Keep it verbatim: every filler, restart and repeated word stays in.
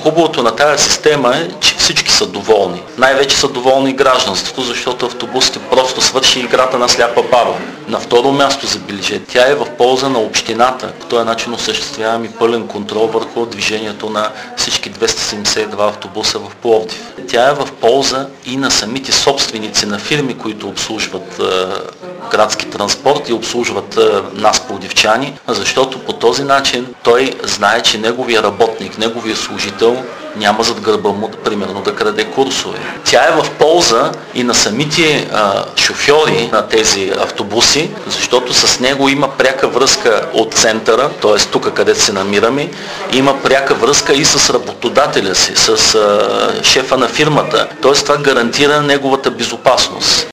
хубавото на тази система е, че всички са доволни. Най-вече са доволни гражданството, защото автобусите просто свърши играта на сляпа баба. На второ място, забележете, тя е в полза на общината. По този начин осъществяваме и пълен контрол върху движението на всички двеста седемдесет и два автобуса в Пловдив. Тя е в полза и на самите собственици на фирми, които обслужват е, градски транспорт и обслужват е, нас, пловдивчани, защото по този начин той знае, че неговия работник, неговия служител няма зад гърба му, примерно, да краде курсове. Тя е в полза и на самите а, шофьори на тези автобуси, защото с него има пряка връзка от центъра, т.е. тук, където се намираме, има пряка връзка и с работодателя си, с а, шефа на фирмата. Т.е. това гарантира неговата безопасност.